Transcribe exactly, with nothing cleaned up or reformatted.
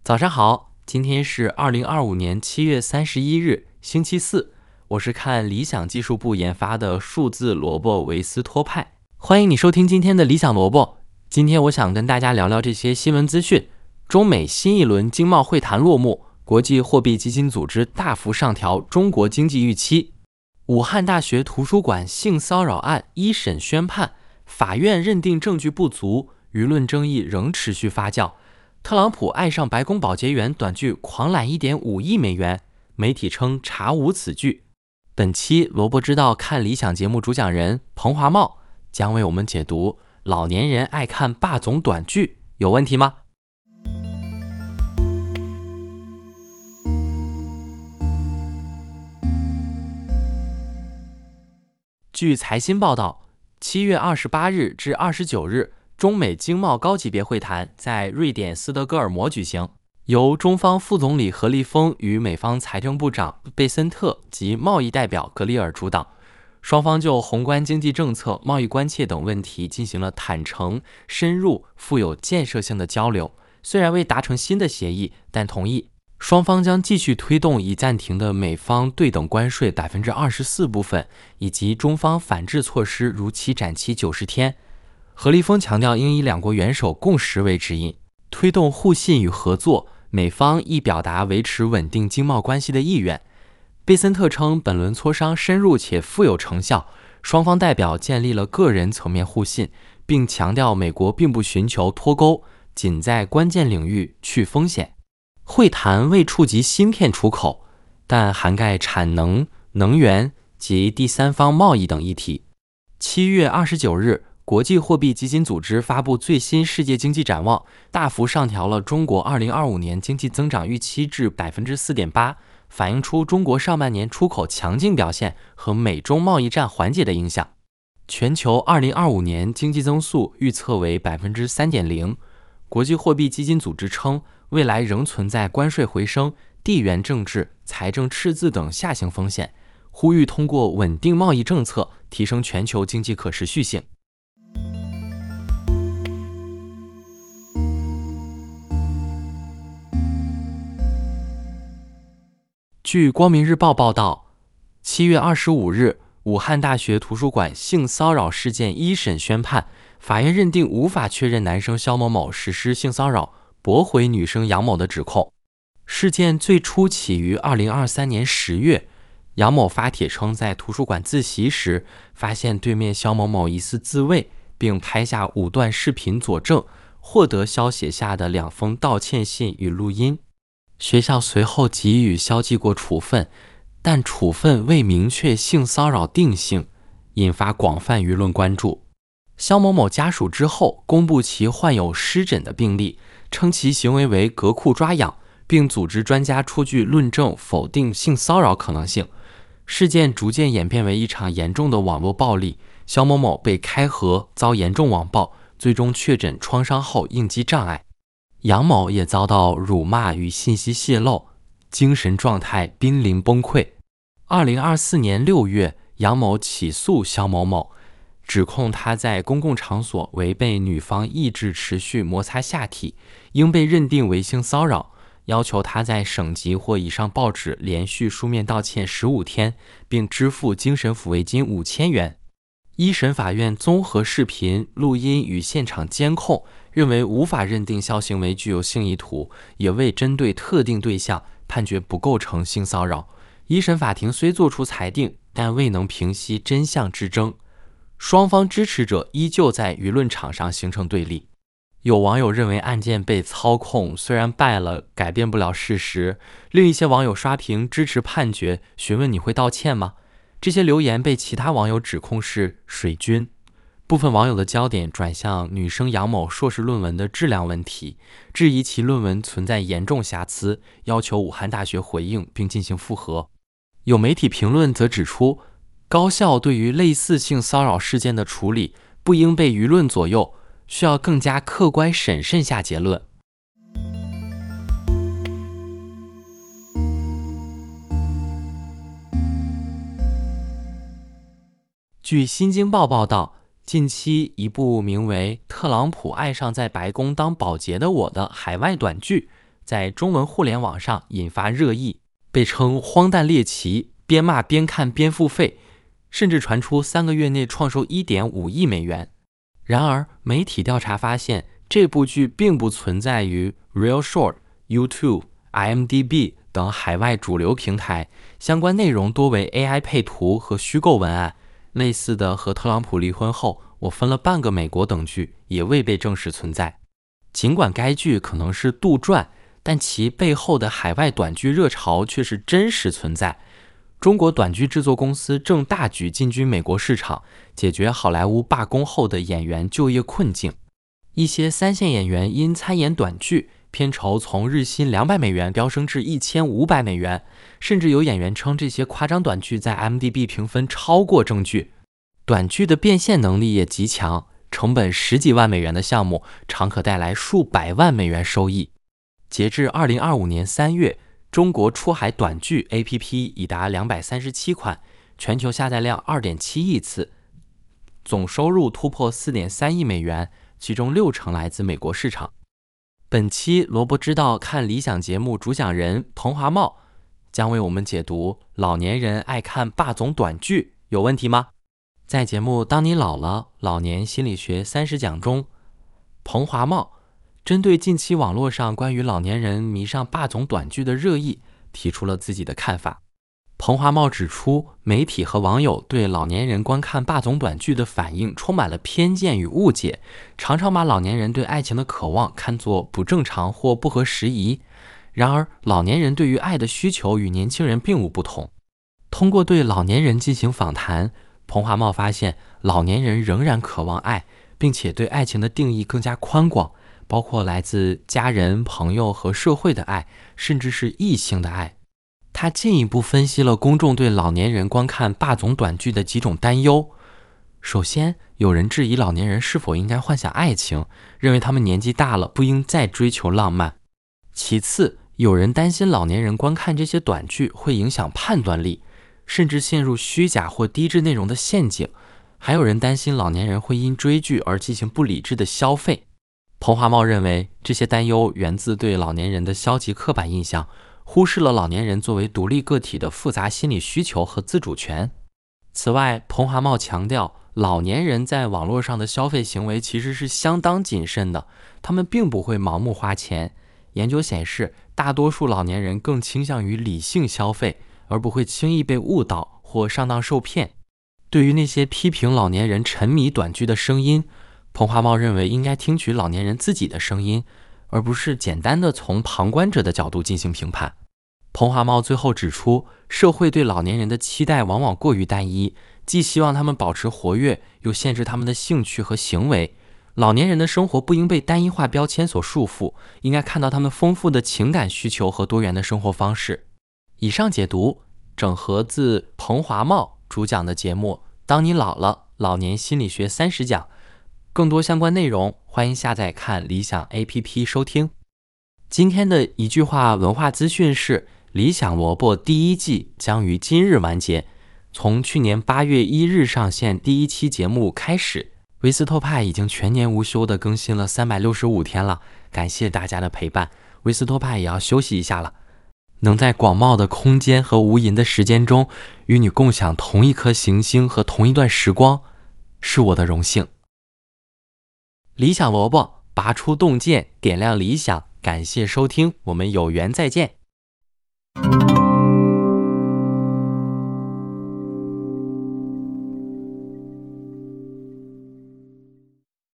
早上好，今天是二零二五年七月三十一日，星期四。我是看理想技术部研发的数字萝卜维斯托派。欢迎你收听今天的理想萝卜。今天我想跟大家聊聊这些新闻资讯。中美新一轮经贸会谈落幕，国际货币基金组织大幅上调中国经济预期。武汉大学图书馆性骚扰案一审宣判，法院认定证据不足，舆论争议仍持续发酵。特朗普爱上白宫保洁员短剧狂揽 一点五亿美元，媒体称查无此剧。本期萝卜知道看理想节目主讲人彭华茂将为我们解读老年人爱看霸总短剧有问题吗？据财新报道，七月二十八日至二十九日，中美经贸高级别会谈在瑞典斯德哥尔摩举行，由中方副总理何立峰与美方财政部长贝森特及贸易代表格里尔主导，双方就宏观经济政策、贸易关切等问题进行了坦诚、深入、富有建设性的交流。虽然未达成新的协议，但同意双方将继续推动已暂停的美方对等关税 百分之二十四 部分，以及中方反制措施如期展期九十天。何立峰强调应以两国元首共识为指引，推动互信与合作，美方亦表达维持稳定经贸关系的意愿。贝森特称本轮磋商深入且富有成效，双方代表建立了个人层面互信，并强调美国并不寻求脱钩，仅在关键领域去风险。会谈未触及芯片出口，但涵盖产能、能源及第三方贸易等议题。七月二十九日，国际货币基金组织发布最新世界经济展望，大幅上调了中国二零二五年经济增长预期至 百分之四点八， 反映出中国上半年出口强劲表现和美中贸易战缓解的影响。全球二零二五年经济增速预测为 百分之三点零。 国际货币基金组织称，未来仍存在关税回升、地缘政治、财政赤字等下行风险，呼吁通过稳定贸易政策提升全球经济可持续性。据光明日报报道，七月二十五日，武汉大学图书馆性骚扰事件一审宣判，法院认定无法确认男生肖某某实施性骚扰，驳回女生杨某的指控。事件最初起于二零二三年十月，杨某发帖称在图书馆自习时发现对面肖某某疑似自慰，并拍下五段视频佐证，获得肖写下的两封道歉信与录音。学校随后给予肖记过处分，但处分未明确性骚扰定性，引发广泛舆论关注。肖某某家属之后公布其患有湿疹的病例，称其行为为隔裤抓痒，并组织专家出具论证否定性骚扰可能性。事件逐渐演变为一场严重的网络暴力，肖某某被开盒，遭严重网暴，最终确诊创伤后应激障碍。杨某也遭到辱骂与信息泄露，精神状态濒临崩溃。二零二四年六月，杨某起诉肖某某，指控他在公共场所违背女方意志持续摩擦下体，应被认定为性骚扰，要求他在省级或以上报纸连续书面道歉十五天，并支付精神抚慰金五千元。一审法院综合视频、录音与现场监控，认为无法认定肖行为具有性意图，也未针对特定对象，判决不构成性骚扰。一审法庭虽作出裁定，但未能平息真相之争，双方支持者依旧在舆论场上形成对立。有网友认为案件被操控，虽然败了，改变不了事实。另一些网友刷屏支持判决，询问你会道歉吗？这些留言被其他网友指控是水军。部分网友的焦点转向女生杨某硕士论文的质量问题，质疑其论文存在严重瑕疵，要求武汉大学回应并进行复核。有媒体评论则指出，高校对于类似性骚扰事件的处理不应被舆论左右，需要更加客观审慎下结论。据新京报报道，近期一部名为《特朗普爱上在白宫当保洁的我》的海外短剧在中文互联网上引发热议，被称荒诞猎奇，边骂边看边付费，甚至传出三个月内创收 一点五亿美元。然而，媒体调查发现，这部剧并不存在于 Realshort、YouTube、I M D B 等海外主流平台，相关内容多为 A I 配图和虚构文案。类似的和特朗普离婚后我分了半个美国等剧也未被证实存在。尽管该剧可能是杜撰，但其背后的海外短剧热潮却是真实存在。中国短剧制作公司正大举进军美国市场，解决好莱坞罢工后的演员就业困境。一些三线演员因参演短剧，片酬从日薪两百美元飙升至一千五百美元，甚至有演员称这些夸张短剧在 I M D B 评分超过正剧。短剧的变现能力也极强，成本十几万美元的项目常可带来数百万美元收益。截至二零二五年三月，中国出海短剧 A P P 已达两百三十七款，全球下载量 二点七亿次，总收入突破 四点三亿美元，其中六成来自美国市场。本期萝卜知道看理想节目主讲人彭华茂将为我们解读老年人爱看霸总短剧有问题吗？在节目当你老了老年心理学三十讲中，彭华茂针对近期网络上关于老年人迷上霸总短剧的热议提出了自己的看法。彭华茂指出，媒体和网友对老年人观看霸总短剧的反应充满了偏见与误解，常常把老年人对爱情的渴望看作不正常或不合时宜。然而，老年人对于爱的需求与年轻人并无不同。通过对老年人进行访谈，彭华茂发现，老年人仍然渴望爱，并且对爱情的定义更加宽广，包括来自家人、朋友和社会的爱，甚至是异性的爱。他进一步分析了公众对老年人观看霸总短剧的几种担忧。首先，有人质疑老年人是否应该幻想爱情，认为他们年纪大了，不应再追求浪漫。其次，有人担心老年人观看这些短剧会影响判断力，甚至陷入虚假或低质内容的陷阱。还有人担心老年人会因追剧而进行不理智的消费。彭华茂认为，这些担忧源自对老年人的消极刻板印象，忽视了老年人作为独立个体的复杂心理需求和自主权。此外，彭华茂强调，老年人在网络上的消费行为其实是相当谨慎的，他们并不会盲目花钱。研究显示，大多数老年人更倾向于理性消费，而不会轻易被误导或上当受骗。对于那些批评老年人沉迷短剧的声音，彭华茂认为应该听取老年人自己的声音，而不是简单的从旁观者的角度进行评判。彭华茂最后指出，社会对老年人的期待往往过于单一，既希望他们保持活跃，又限制他们的兴趣和行为。老年人的生活不应被单一化标签所束缚，应该看到他们丰富的情感需求和多元的生活方式。以上解读整合自彭华茂主讲的节目《当你老了老年心理学三十讲》，更多相关内容欢迎下载看理想 A P P 收听。今天的一句话文化资讯是，理想萝卜第一季将于今日完结。从去年八月一日上线第一期节目开始，维斯托派已经全年无休地更新了三百六十五天了，感谢大家的陪伴。维斯托派也要休息一下了。能在广袤的空间和无垠的时间中与你共享同一颗行星和同一段时光，是我的荣幸。理想萝卜拔出洞见，点亮理想。感谢收听，我们有缘再见。